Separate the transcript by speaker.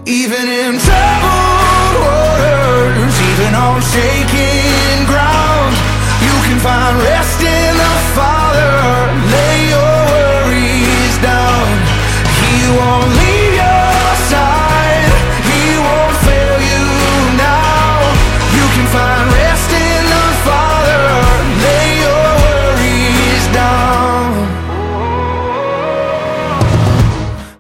Speaker 1: Even in troubled waters, even on shaking ground, you can find rest in the Father. Lay your worries down. He won't leave